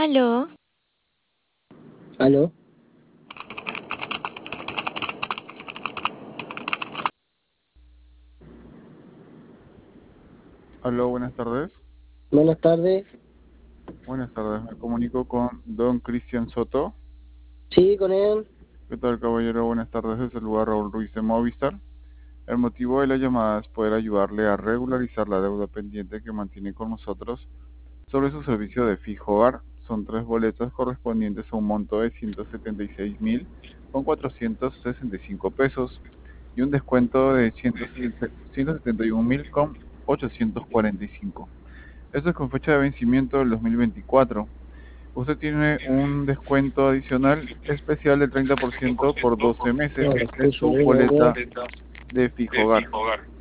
Aló, ¿Aló? Aló, buenas tardes. Buenas tardes. Buenas tardes, me comunico con don Cristian Soto. Sí, con él. ¿Qué tal, caballero? Buenas tardes, desde el lugar Raúl Ruiz de Movistar. El motivo de la llamada es poder ayudarle a regularizar la deuda pendiente que mantiene con nosotros sobre su servicio de fijo hogar. Son tres boletas correspondientes a un monto de 176.000 con 465 pesos y un descuento de 171.000 con 845. Esto es con fecha de vencimiento del 2024. Usted tiene un descuento adicional especial del 30% por 12 No, meses lo en escucho su bien, boleta bien. de fijo hogar.